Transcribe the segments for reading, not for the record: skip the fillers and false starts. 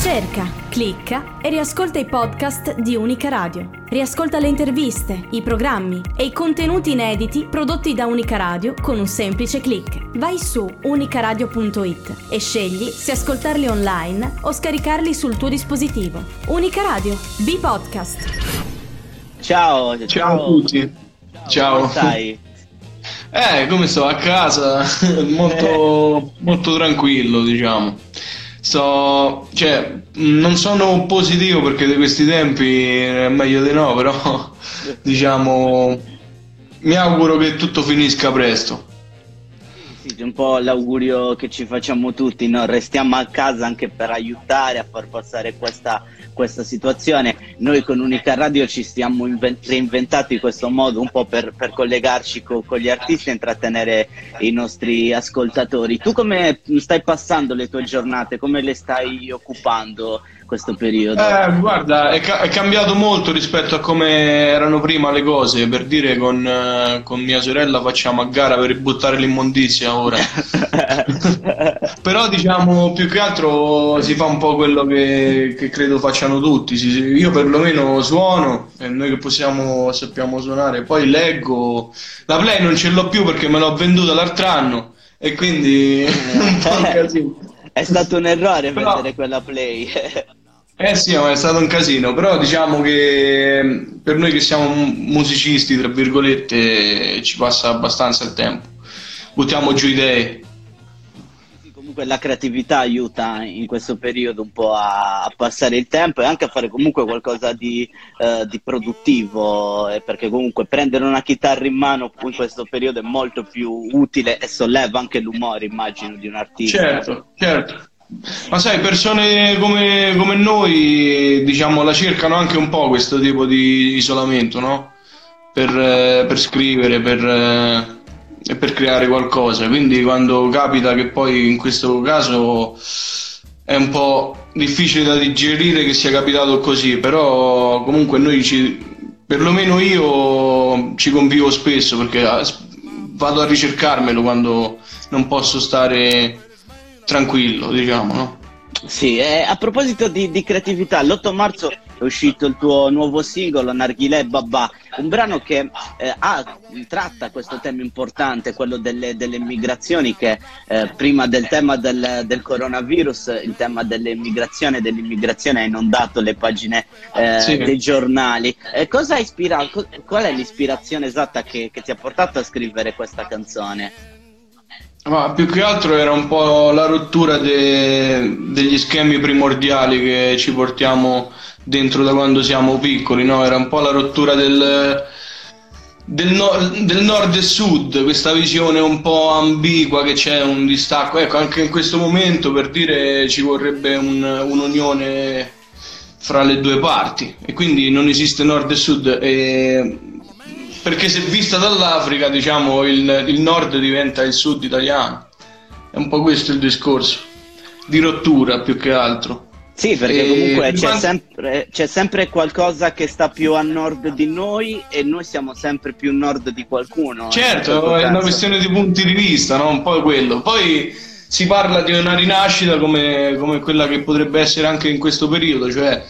Cerca, clicca e riascolta i podcast di Unica Radio. Riascolta le interviste, i programmi e i contenuti inediti prodotti da Unica Radio con un semplice click. Vai su unicaradio.it e scegli se ascoltarli online o scaricarli sul tuo dispositivo. Unica Radio, B-Podcast. Ciao a tutti. Ciao. Come stai? Come sto? A casa, molto tranquillo, diciamo. Non sono positivo perché di questi tempi è meglio di no, però diciamo mi auguro che tutto finisca presto. Sì, è un po' l'augurio che ci facciamo tutti, no? Restiamo a casa anche per aiutare a far passare questa situazione. Noi con Unica Radio ci stiamo reinventati in questo modo un po' per collegarci con gli artisti e intrattenere i nostri ascoltatori. Tu come stai passando le tue giornate? Come le stai occupando questo periodo? Guarda, è cambiato molto rispetto a come erano prima le cose. Per dire, con mia sorella facciamo a gara per buttare l'immondizia ora. Però diciamo più che altro si fa un po' quello che credo facciano tutti. Io perlomeno suono, e noi che sappiamo suonare. Poi leggo. La Play non ce l'ho più perché me l'ho venduta l'altro anno e quindi un po' un casino. È stato un errore vendere quella Play. Sì, ma è stato un casino, però diciamo che per noi che siamo musicisti, tra virgolette, ci passa abbastanza il tempo. Buttiamo giù idee. Comunque la creatività aiuta in questo periodo un po' a passare il tempo e anche a fare comunque qualcosa di produttivo, perché comunque prendere una chitarra in mano in questo periodo è molto più utile e solleva anche l'umore, immagino, di un artista. Certo. Ma sai, persone come noi, diciamo, la cercano anche un po' questo tipo di isolamento, no? Per scrivere, e per creare qualcosa. Quindi quando capita, che poi in questo caso è un po' difficile da digerire che sia capitato così, però comunque perlomeno io ci convivo spesso perché vado a ricercarmelo quando non posso stare tranquillo, diciamo, no? Sì, a proposito di creatività, l'8 marzo è uscito il tuo nuovo singolo, Narghilè Babà, un brano che tratta questo tema importante, quello delle migrazioni, che prima del tema del coronavirus, il tema dell'immigrazione ha inondato le pagine dei giornali. Cosa ha ispirato? Qual è l'ispirazione esatta che ti ha portato a scrivere questa canzone? Ma più che altro era un po' la rottura degli schemi primordiali che ci portiamo dentro da quando siamo piccoli, no? Era un po' la rottura del nord e sud, questa visione un po' ambigua, che c'è un distacco. Ecco, anche in questo momento, per dire, ci vorrebbe un'unione fra le due parti e quindi non esiste nord e sud, perché se vista dall'Africa, diciamo, il nord diventa il sud italiano. È un po' questo il discorso, di rottura più che altro. Sì, perché comunque c'è sempre qualcosa che sta più a nord di noi e noi siamo sempre più a nord di qualcuno. Certo, è una questione di punti di vista, no? Un po' quello. Poi si parla di una rinascita come quella che potrebbe essere anche in questo periodo, cioè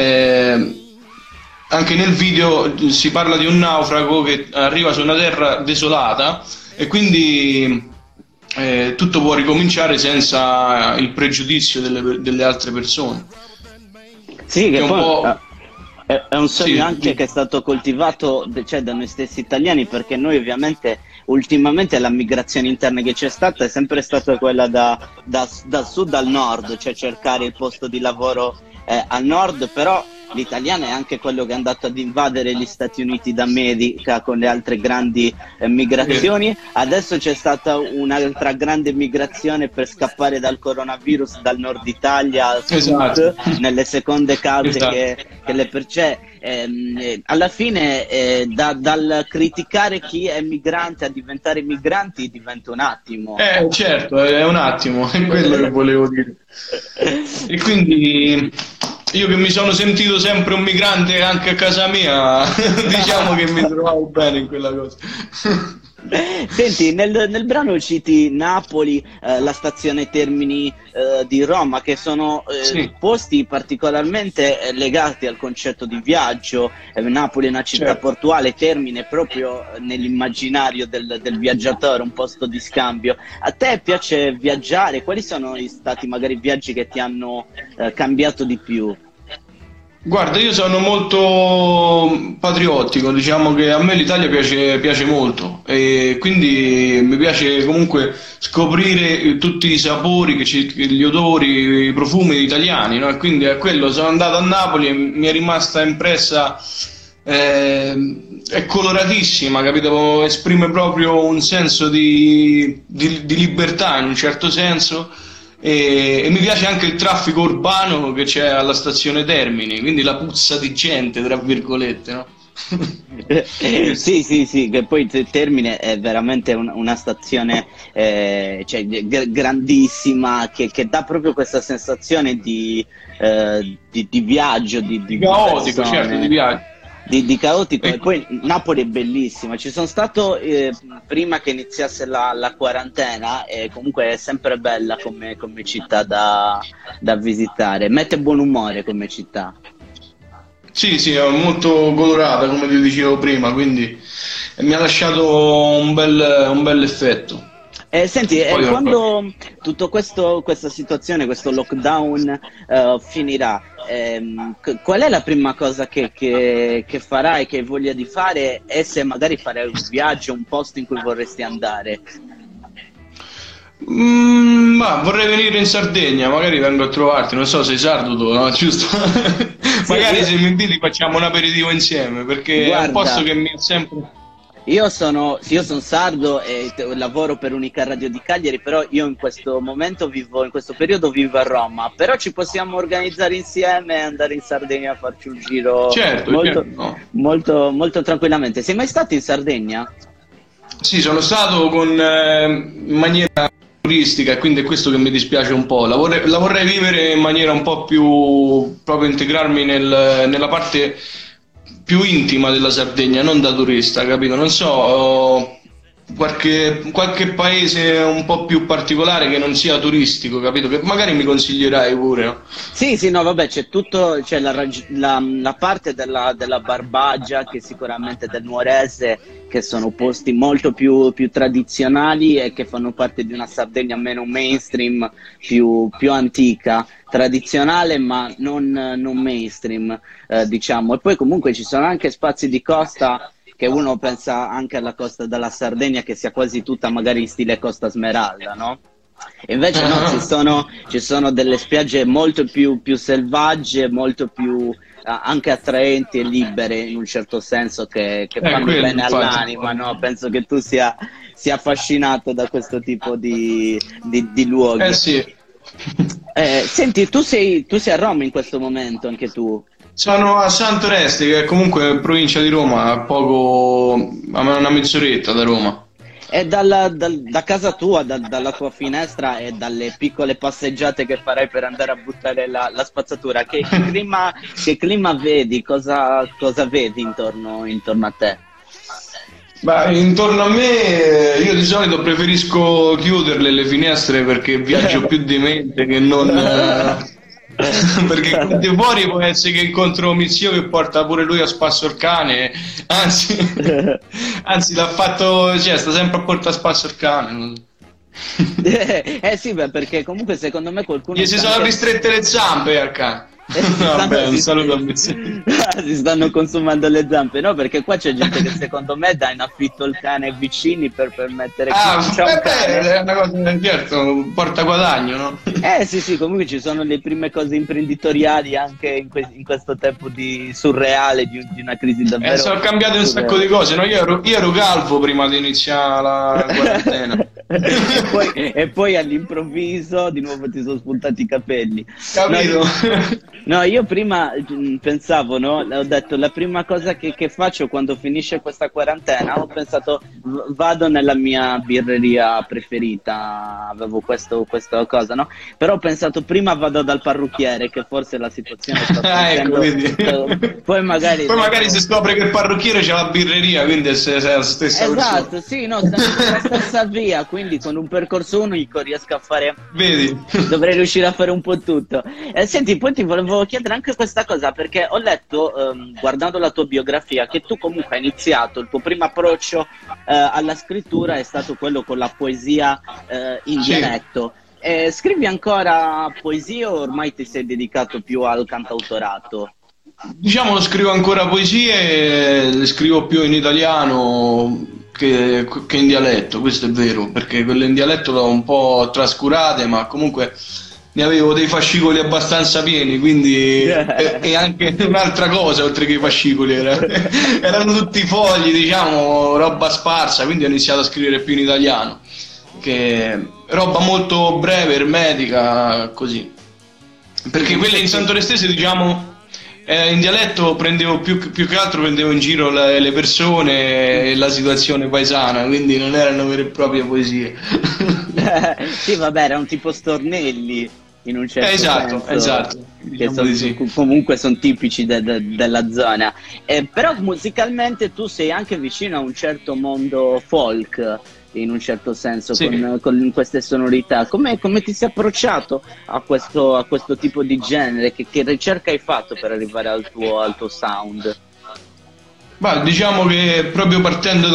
anche nel video si parla di un naufrago che arriva su una terra desolata e quindi tutto può ricominciare senza il pregiudizio delle altre persone. Sì, che poi è un sogno anche che è stato coltivato da noi stessi italiani, perché noi ovviamente ultimamente la migrazione interna che c'è stata è sempre stata quella dal sud al nord, cioè cercare il posto di lavoro al nord, però l'italiano è anche quello che è andato ad invadere gli Stati Uniti d'America con le altre grandi migrazioni. Adesso c'è stata un'altra grande migrazione per scappare dal coronavirus dal nord Italia al sud, nelle seconde case che le perc'è. Alla fine dal criticare chi è migrante a diventare migranti diventa un attimo. Certo, è un attimo, è quello che volevo dire. E quindi io che mi sono sentito sempre un migrante anche a casa mia, diciamo che mi trovavo bene in quella cosa. Senti, nel brano citi Napoli, la stazione Termini di Roma, che sono Sì, posti particolarmente legati al concetto di viaggio. Napoli è una città certo. portuale, Termine è proprio nell'immaginario del viaggiatore, un posto di scambio. A te piace viaggiare? Quali sono stati magari viaggi che ti hanno cambiato di più? Guarda, io sono molto patriottico, diciamo che a me l'Italia piace molto e quindi mi piace comunque scoprire tutti i sapori, gli odori, i profumi italiani, no? E quindi è quello, sono andato a Napoli e mi è rimasta impressa, è coloratissima, capito? Esprime proprio un senso di libertà in un certo senso. E mi piace anche il traffico urbano che c'è alla stazione Termini, quindi la puzza di gente, tra virgolette, no? Sì, sì, sì, che poi Termine è veramente una stazione cioè, grandissima che dà proprio questa sensazione di viaggio, di Caotico, persone. certo, di viaggio. Di caotico. E poi Napoli è bellissima, ci sono stato prima che iniziasse la quarantena e comunque è sempre bella come città da visitare, mette buon umore come città. Sì, sì, è molto colorata, come ti dicevo prima, quindi mi ha lasciato un bel effetto. Senti, Poi, quando questa situazione, questo lockdown finirà, qual è la prima cosa che farai, che hai voglia di fare e se magari farai un viaggio, un posto in cui vorresti andare? ma vorrei venire in Sardegna, magari vengo a trovarti, non so, sei sardo tu, no? Giusto? Sì, Magari se mi inviti facciamo un aperitivo insieme, perché è un posto guarda, che mi ha sempre... sì, io sono sardo e lavoro per Unica Radio di Cagliari, però io in questo momento in questo periodo vivo a Roma, però ci possiamo organizzare insieme e andare in Sardegna a farci un giro Certo, molto, certo, no. molto, molto tranquillamente. Sei mai stato in Sardegna? Sì, sono stato in maniera turistica e quindi è questo che mi dispiace un po'. La vorrei vivere in maniera un po' più, proprio integrarmi nella parte più intima della Sardegna, non da turista, capito? Non so, qualche paese un po' più particolare che non sia turistico, capito? Che magari mi consiglierai pure, no? Sì, sì, no, vabbè, c'è la parte della Barbagia, che sicuramente è del Nuorese, che sono posti molto più tradizionali e che fanno parte di una Sardegna meno mainstream, più antica, tradizionale ma non mainstream, diciamo. E poi comunque ci sono anche spazi di costa che uno pensa anche alla costa della Sardegna che sia quasi tutta magari in stile Costa Smeralda, no? E invece no, ci sono delle spiagge molto più selvagge, molto più anche attraenti e libere in un certo senso che fanno Quello, bene infatti. all'anima, no? Penso che tu sia affascinato da questo tipo di luoghi. Sì. Senti, tu sei a Roma in questo momento, anche tu? Sono a Santoreste, che è comunque provincia di Roma, a una mezz'oretta da Roma. E da casa tua, dalla tua finestra e dalle piccole passeggiate che farai per andare a buttare la spazzatura, che clima vedi? Cosa vedi intorno a te? Beh, intorno a me io di solito preferisco chiuderle le finestre perché viaggio più di mente che non... perché di fuori può essere che incontro mio zio che porta pure lui a spasso il cane, anzi l'ha fatto, cioè sta sempre a portare a spasso il cane. Sì, beh, perché comunque secondo me qualcuno Gli si sono ristrette le zampe al cane. Vabbè, un saluto a me. Si stanno consumando le zampe, no? Perché qua c'è gente che secondo me dà in affitto il cane ai vicini per permettere che c'è un cane. È una cosa, certo, porta guadagno, no? Sì, comunque ci sono le prime cose imprenditoriali anche in questo tempo di surreale, di una crisi davvero Sono cambiate un sacco di cose, no? Io ero calvo prima di iniziare la quarantena. e poi all'improvviso di nuovo ti sono spuntati i capelli. Capito? No, io prima pensavo, no? Ho detto la prima cosa che faccio quando finisce questa quarantena, ho pensato vado nella mia birreria preferita, avevo questa cosa, no? Però ho pensato prima vado dal parrucchiere, che forse la situazione sta facendo. Poi magari si scopre che il parrucchiere c'ha la birreria, quindi è la stessa esatto, persona. sì, no, stiamo sulla stessa via, quindi con un percorso unico riesco a fare. Vedi? Dovrei riuscire a fare un po' tutto. Senti, poi ti volevo chiedere anche questa cosa, perché ho letto, guardando la tua biografia, che tu comunque hai iniziato, il tuo primo approccio alla scrittura è stato quello con la poesia in dialetto. Scrivi ancora poesie o ormai ti sei dedicato più al cantautorato? Diciamo, scrivo ancora poesie, le scrivo più in italiano che in dialetto, questo è vero, perché quelle in dialetto le ho un po' trascurate, ma comunque ne avevo dei fascicoli abbastanza pieni, quindi e anche un'altra cosa oltre che i fascicoli erano tutti fogli, diciamo, roba sparsa, quindi ho iniziato a scrivere più in italiano, che roba molto breve, ermetica, così, perché quelle in santorestese, diciamo, in dialetto prendevo più che altro prendevo in giro le persone e la situazione paesana, quindi non erano vere e proprie poesie. Sì, vabbè, erano tipo stornelli in un certo senso. Esatto. Che comunque sono tipici della zona. Però musicalmente tu sei anche vicino a un certo mondo folk, in un certo senso, sì, con queste sonorità. Come ti sei approcciato a questo tipo di genere? Che ricerca hai fatto per arrivare al tuo sound? Beh, diciamo che proprio partendo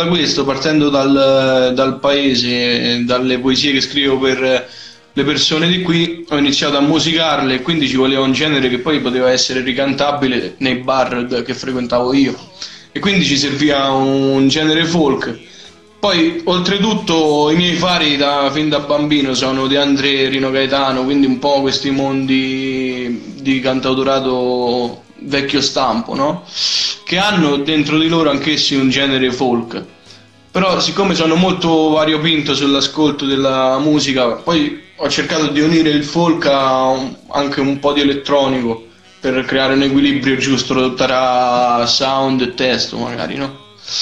dal paese, dalle poesie che scrivo per le persone di qui, ho iniziato a musicarle, e quindi ci voleva un genere che poi poteva essere ricantabile nei bar che frequentavo io, e quindi ci serviva un genere folk. Poi, oltretutto, i miei fari fin da bambino sono De André, Rino Gaetano, quindi un po' questi mondi di cantautorato vecchio stampo, no? Che hanno dentro di loro anch'essi un genere folk. Però, siccome sono molto variopinto sull'ascolto della musica, poi ho cercato di unire il folk a anche un po' di elettronico per creare un equilibrio giusto tra sound e testo, magari, no?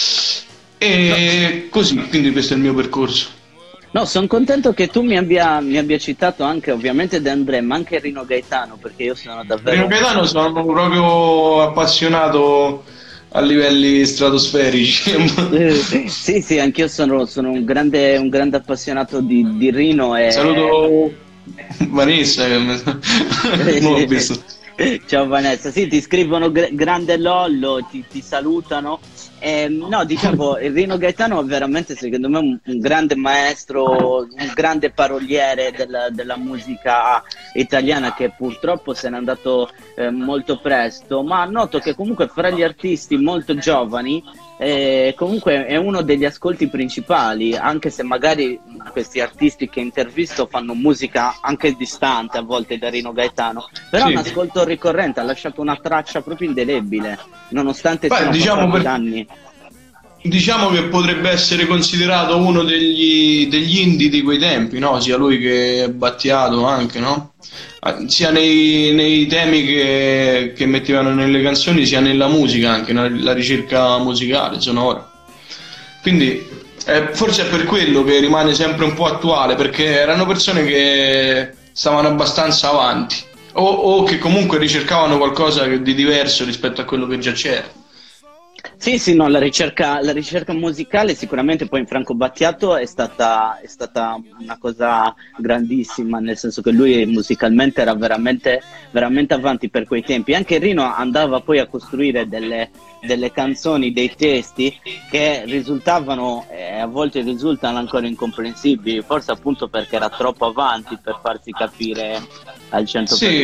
E così, quindi questo è il mio percorso. No, sono contento che tu mi abbia citato anche ovviamente De André, ma anche Rino Gaetano, perché io sono davvero... Rino Gaetano sono proprio appassionato a livelli stratosferici. Sì, anch'io sono un grande appassionato di Rino. Saluto Vanessa che non l'ho visto. Ciao Vanessa, sì, ti scrivono grande Lollo, ti salutano. No, diciamo, Rino Gaetano è veramente, secondo me, un grande maestro, un grande paroliere della musica italiana, che purtroppo se n'è andato molto presto, ma noto che comunque fra gli artisti molto giovani comunque è uno degli ascolti principali, anche se magari questi artisti che intervisto fanno musica anche distante a volte da Rino Gaetano, però sì, un ascolto ricorrente, ha lasciato una traccia proprio indelebile, nonostante siano passati anni. Diciamo che potrebbe essere considerato uno degli indie di quei tempi, no? Sia lui che Battiato anche, no? Sia nei temi che mettevano nelle canzoni, sia nella musica anche, la ricerca musicale, sonora. Quindi forse è per quello che rimane sempre un po' attuale, perché erano persone che stavano abbastanza avanti o che comunque ricercavano qualcosa di diverso rispetto a quello che già c'era. Sì, no, la ricerca musicale sicuramente poi in Franco Battiato è stata una cosa grandissima, nel senso che lui musicalmente era veramente, veramente avanti per quei tempi. Anche Rino andava poi a costruire delle canzoni, dei testi che risultavano, a volte risultano ancora incomprensibili, forse appunto perché era troppo avanti per farsi capire al 100%. Sì,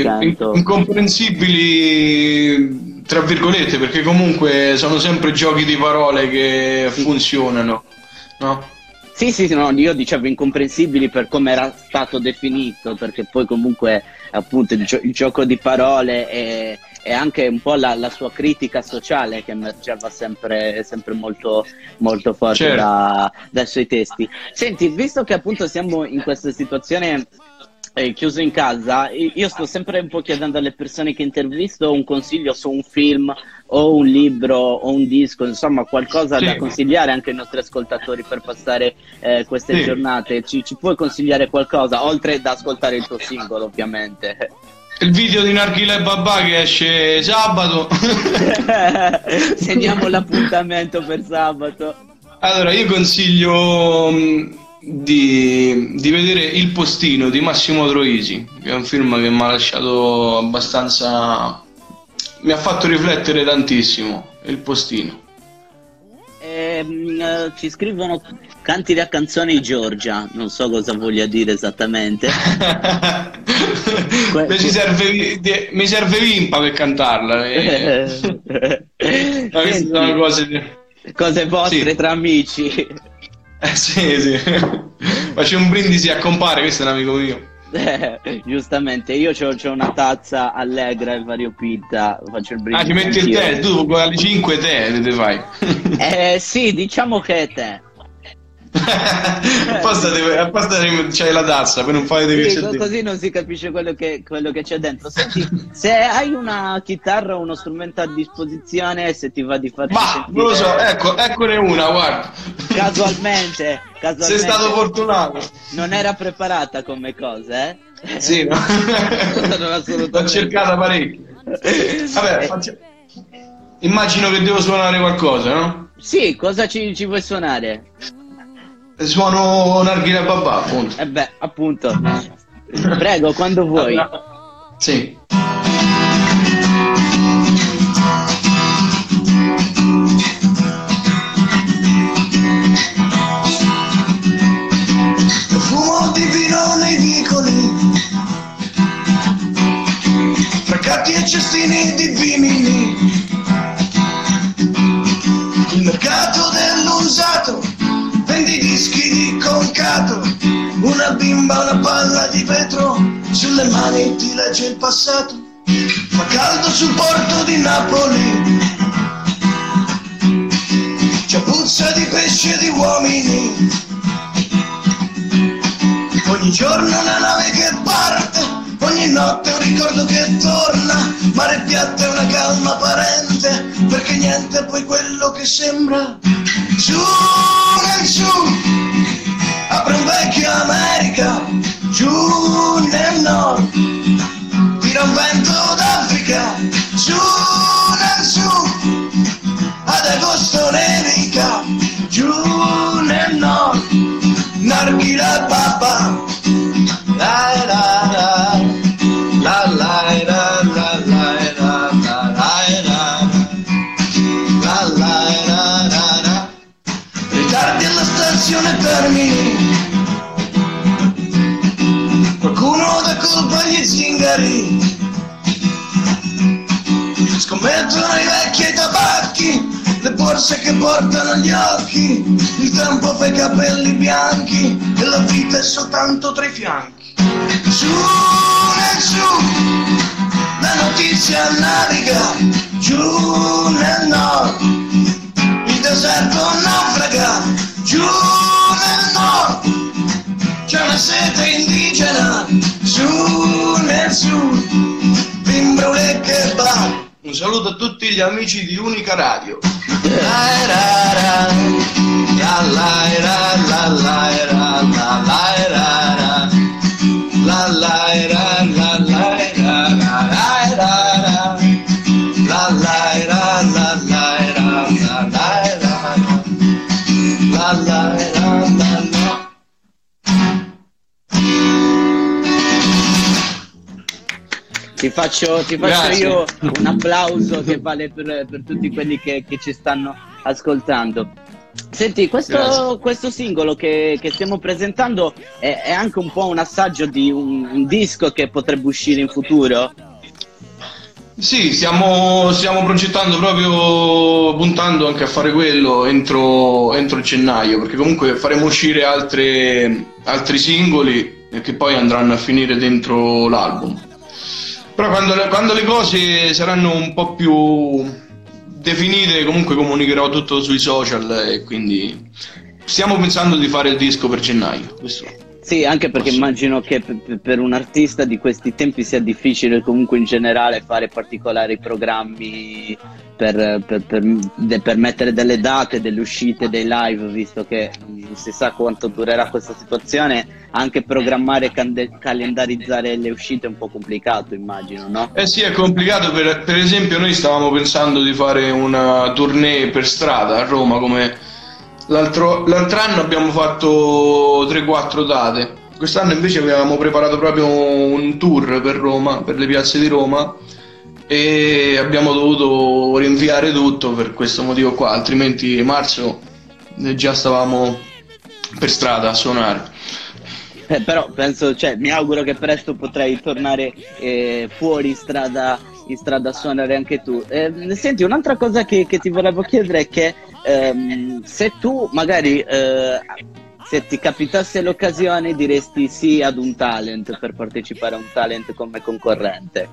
incomprensibili tra virgolette, perché comunque sono sempre giochi di parole che funzionano, no? Sì, no, io dicevo incomprensibili per come era stato definito, perché poi comunque appunto il gioco di parole e anche un po' la sua critica sociale che emergeva sempre molto, molto forte, certo, dai suoi testi. Senti, visto che appunto siamo in questa situazione chiuso in casa, io sto sempre un po' chiedendo alle persone che intervisto un consiglio su un film o un libro o un disco, insomma qualcosa da consigliare anche ai nostri ascoltatori per passare queste giornate. Ci puoi consigliare qualcosa, oltre da ascoltare il tuo singolo ovviamente? Il video di Narghile Babà che esce sabato. Segniamo l'appuntamento per sabato. Allora, io consiglio di vedere Il postino di Massimo Troisi, che è un film che mi ha lasciato abbastanza, mi ha fatto riflettere tantissimo. Il postino. Ci scrivono canti la canzone Giorgia, non so cosa voglia dire esattamente. Mi serve Vimpa per cantarla. Senti, sono cose vostre, tra amici. Sì. Faccio un brindisi a compare, questo è un amico mio. Giustamente, io c'ho una tazza allegra e variopinta, faccio il brindisi. Ci metti il tè, tu alle 5 te fai. Sì, diciamo che è tè. Apposta c'hai la tazza per non fare così non si capisce quello che c'è dentro. Senti, se hai una chitarra o uno strumento a disposizione, se ti va di farci sentire... non lo so, eccone una, guarda. Casualmente sei stato fortunato. Non era preparata come cosa, eh? Sì, no. L'ho cercata parecchio. Vabbè, immagino che devo suonare qualcosa, no? Sì, cosa ci vuoi suonare? Suono Narghile Babà, appunto. Appunto. Prego, quando vuoi. Sì. Profumo di vino nei vicoli, fra gatti e cestini di vimini, il mercato dell'usato, vendi dischi di concato, una bimba, una palla di vetro, sulle mani ti legge il passato, fa caldo sul porto di Napoli, c'è puzza di pesci e di uomini, ogni giorno una nave che parte, ogni notte un ricordo che torna, mare piatto è una calma apparente, perché niente è poi quello che sembra. Su nel su, apre un vecchio America, giù nel nord, tira un vento d'Africa, su nel su, ad agosto nevica, giù nel nord, Narghile Babà, la la la, la la la la la la la la, ritardi alla stazione Termini, qualcuno dà colpa agli zingari, scommettono i vecchi ai tabacchi, le borse che portano gli occhi, il tempo fa i capelli bianchi e la vita è soltanto tra i fianchi. Su nel su, la notizia naviga, giù nel nord, il deserto naufraga, giù nel nord, c'è una sete indigena, su nel sud, bimbrole che va. Un saluto a tutti gli amici di Unica Radio. Ti faccio io un applauso che vale per tutti quelli che ci stanno ascoltando. Senti, questo singolo che stiamo presentando è anche un po' un assaggio di un disco che potrebbe uscire in futuro? Sì, stiamo progettando proprio, puntando anche a fare quello entro gennaio, perché comunque faremo uscire altri singoli che poi andranno a finire dentro l'album. Però quando le cose saranno un po' più definite, comunque comunicherò tutto sui social, e quindi stiamo pensando di fare il disco per gennaio. Questo. Sì, anche perché immagino che per un artista di questi tempi sia difficile comunque in generale fare particolari programmi per mettere delle date, delle uscite, dei live, visto che non si sa quanto durerà questa situazione. Anche programmare e calendarizzare le uscite è un po' complicato, immagino, no? Sì, è complicato. Per esempio noi stavamo pensando di fare una tournée per strada a Roma, come l'altro anno abbiamo fatto 3-4 date. Quest'anno invece avevamo preparato proprio un tour per Roma, per le piazze di Roma, e abbiamo dovuto rinviare tutto per questo motivo qua, altrimenti marzo già stavamo per strada a suonare. Però penso, mi auguro che presto potrai tornare fuori in strada a suonare anche tu. Senti, un'altra cosa che ti volevo chiedere è che se tu magari se ti capitasse l'occasione diresti sì ad un talent, per partecipare a un talent come concorrente?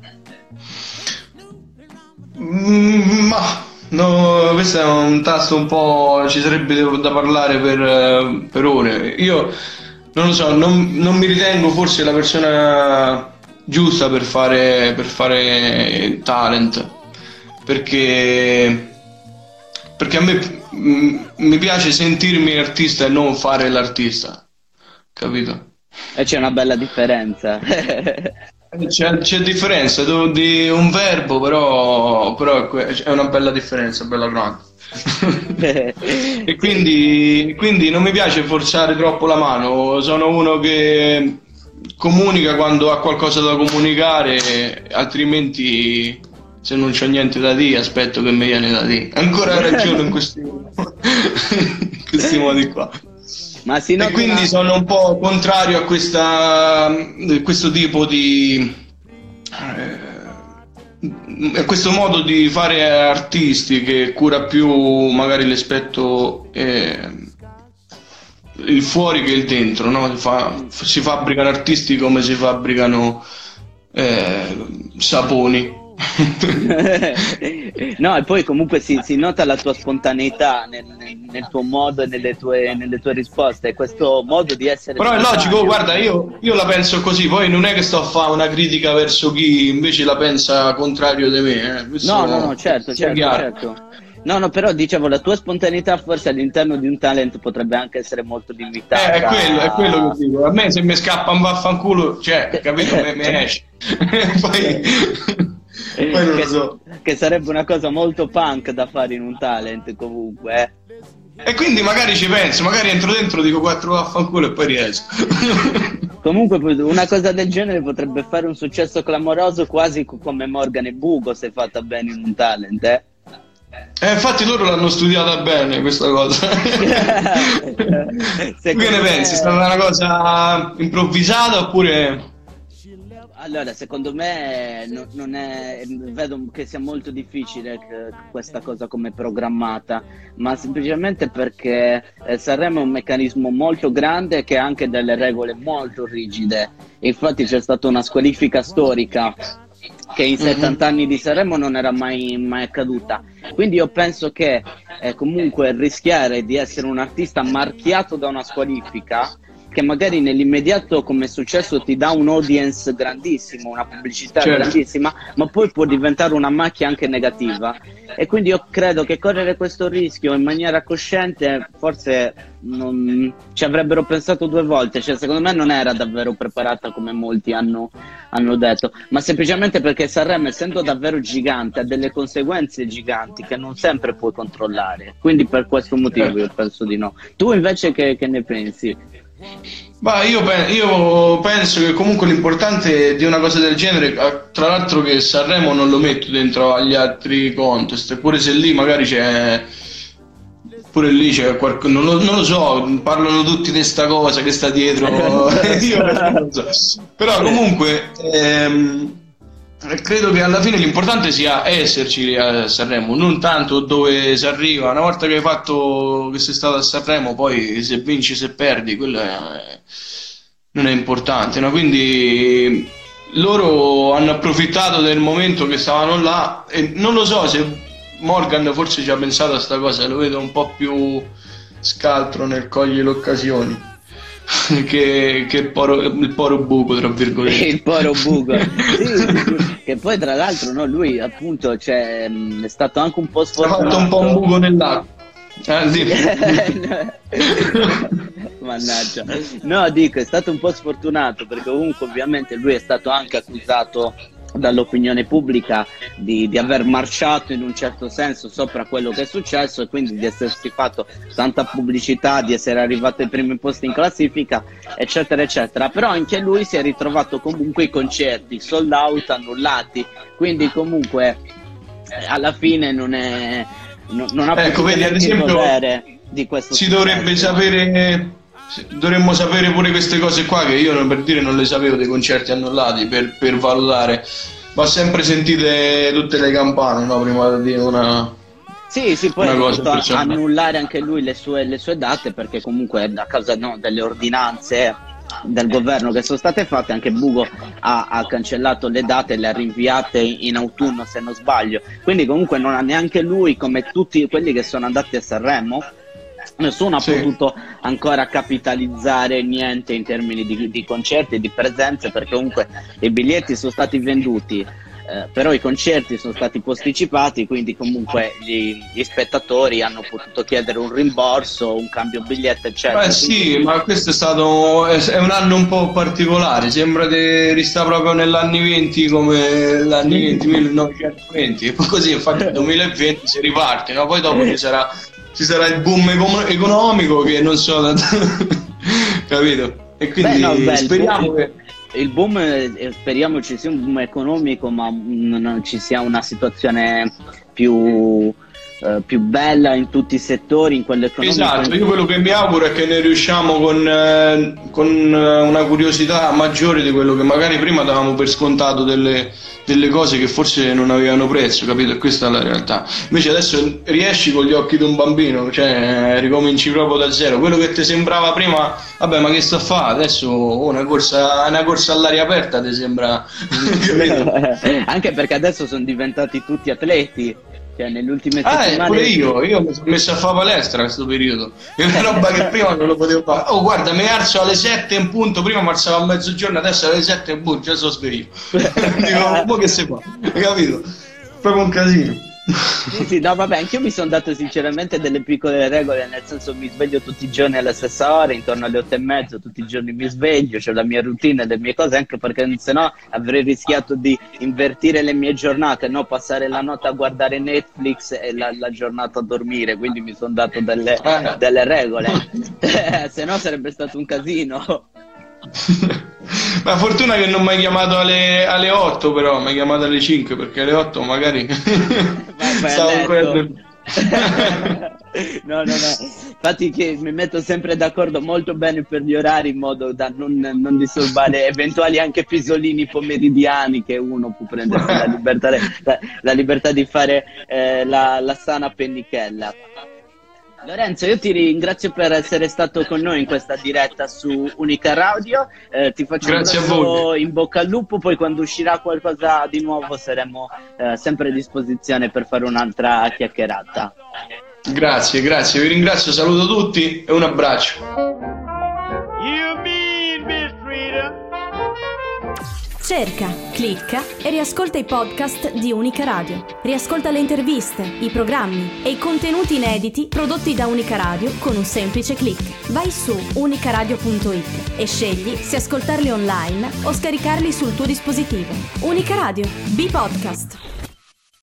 Ma no, questo è un tasto un po', ci sarebbe da parlare per ore. Io non lo so, non mi ritengo forse la persona giusta per fare talent, perché a me mi piace sentirmi artista e non fare l'artista, capito? E c'è una bella differenza. C'è differenza di un verbo, però è una bella differenza, bella grande. E quindi non mi piace forzare troppo la mano. Sono uno che comunica quando ha qualcosa da comunicare, altrimenti se non c'ho niente da dire aspetto che mi viene da dire. Ancora ragione in questi modi qua. Ma e quindi sono un po' contrario a questo tipo di a questo modo di fare artisti, che cura più magari l'aspetto il fuori che il dentro, no? Si fabbricano artisti come si fabbricano saponi. No, e poi comunque si nota la tua spontaneità nel tuo modo e nelle tue risposte, e questo modo di essere. Però è logico, guarda, io la penso così, poi non è che sto a fare una critica verso chi invece la pensa contrario di me. No, certo. No, però dicevo, la tua spontaneità forse all'interno di un talent potrebbe anche essere molto limitata. È quello che dico. A me se mi scappa un vaffanculo, capito, me esce. Poi non lo so. Che sarebbe una cosa molto punk da fare in un talent comunque. E quindi magari ci penso, magari entro dentro, dico 4 vaffanculo e poi riesco. Comunque una cosa del genere potrebbe fare un successo clamoroso, quasi come Morgan e Bugo, se fatta bene in un talent, infatti loro l'hanno studiata bene questa cosa. Che ne pensi? È stata una cosa improvvisata oppure? Allora, secondo me non è, vedo che sia molto difficile questa cosa come programmata, ma semplicemente perché Sanremo è un meccanismo molto grande che ha anche delle regole molto rigide. Infatti c'è stata una squalifica storica che in 70 anni di Sanremo non era mai accaduta. Quindi io penso che comunque rischiare di essere un artista marchiato da una squalifica, che magari nell'immediato come è successo ti dà un audience grandissimo, una pubblicità grandissima, ma poi può diventare una macchia anche negativa. E quindi io credo che correre questo rischio in maniera cosciente forse non ci avrebbero pensato 2 volte, secondo me non era davvero preparata come molti hanno detto, ma semplicemente perché Sanremo, essendo davvero gigante, ha delle conseguenze giganti che non sempre puoi controllare, quindi per questo motivo io penso di no. Tu invece che ne pensi? Ma io penso che comunque l'importante di una cosa del genere, tra l'altro, che Sanremo non lo metto dentro agli altri contest, pure se lì magari c'è non lo so, parlano tutti di sta cosa che sta dietro. Io non lo so. Però comunque credo che alla fine l'importante sia esserci a Sanremo, non tanto dove si arriva. Una volta che hai fatto, che sei stato a Sanremo, poi se vinci, se perdi, quello non è importante, no? Quindi loro hanno approfittato del momento che stavano là, e non lo so se Morgan forse ci ha pensato a sta cosa, lo vedo un po' più scaltro nel cogliere le occasioni. che il poro buco, tra virgolette. Il poro buco, sì, che poi tra l'altro, no, lui appunto è stato anche un po' sfortunato. Ha fatto un po' un buco nell'acqua. Mannaggia, no, dico, è stato un po' sfortunato perché comunque ovviamente lui è stato anche accusato dall'opinione pubblica di aver marciato in un certo senso sopra quello che è successo, e quindi di essersi fatto tanta pubblicità, di essere arrivato ai primi posti in classifica, eccetera eccetera. Però anche lui si è ritrovato comunque i concerti sold out, annullati, quindi comunque alla fine non ha potuto vedi, ad esempio, godere di questo si successo. dovrebbe sapere, dovremmo sapere pure queste cose qua, che io per dire non le sapevo, dei concerti annullati, per valutare. Va sempre sentite tutte le campane, no, prima di dire una... Sì, poi una ha cosa dovuto annullare anche lui le sue date, perché comunque a causa delle ordinanze del governo che sono state fatte, anche Bugo ha cancellato le date e le ha rinviate in autunno, se non sbaglio. Quindi comunque non ha neanche lui, come tutti quelli che sono andati a Sanremo, nessuno ha potuto ancora capitalizzare niente in termini di concerti e di presenze, perché comunque i biglietti sono stati venduti, però i concerti sono stati posticipati, quindi comunque gli spettatori hanno potuto chiedere un rimborso, un cambio biglietto, eccetera. Sì, ma questo è un anno un po' particolare, sembra di ristare proprio negli anni 20, come l'anni 20, 1920, e poi così infatti nel 2020 si riparte, no? Poi dopo ci sarà il boom economico, che non so capito? E quindi speriamo che il boom, speriamo ci sia un boom economico, ma non ci sia una situazione più bella in tutti i settori, in quello economico. Esatto, io quello che mi auguro è che ne riusciamo con una curiosità maggiore di quello che magari prima davamo per scontato, delle cose che forse non avevano prezzo, capito? E questa è la realtà. Invece adesso riesci con gli occhi di un bambino, cioè ricominci proprio da zero. Quello che ti sembrava prima, vabbè, ma che sto a fare? Adesso una corsa all'aria aperta ti sembra, capito? Anche perché adesso sono diventati tutti atleti. Cioè, nelle ultime settimane pure io mi sono messo a fare palestra in questo periodo, è una roba che prima non lo potevo fare. Oh, guarda, mi alzo alle 7 in punto, prima mi alzavo a mezzogiorno, adesso alle 7 in punto, già sono sveglio. Dico, mo che si fa? Hai capito? Proprio un casino. Sì, no, vabbè, anch'io mi sono dato sinceramente delle piccole regole, nel senso mi sveglio tutti i giorni alla stessa ora, intorno alle 8:30, tutti i giorni mi sveglio, c'ho la mia routine, le mie cose, anche perché sennò avrei rischiato di invertire le mie giornate, no? Passare la notte a guardare Netflix e la giornata a dormire, quindi mi sono dato delle regole, sennò sarebbe stato un casino. Ma fortuna che non mi hai chiamato alle 8, però mi hai chiamato alle 5, perché alle 8 magari stavo ancora. No, infatti che mi metto sempre d'accordo molto bene per gli orari, in modo da non disturbare eventuali anche pisolini pomeridiani, che uno può prendersi la libertà di fare la sana pennichella. Lorenzo, io ti ringrazio per essere stato con noi in questa diretta su Unica Radio, ti faccio un grosso in bocca al lupo, poi quando uscirà qualcosa di nuovo saremo sempre a disposizione per fare un'altra chiacchierata. Grazie, vi ringrazio, saluto tutti e un abbraccio. Cerca, clicca e riascolta i podcast di Unica Radio. Riascolta le interviste, i programmi e i contenuti inediti prodotti da Unica Radio con un semplice click. Vai su unicaradio.it e scegli se ascoltarli online o scaricarli sul tuo dispositivo. Unica Radio, B-Podcast.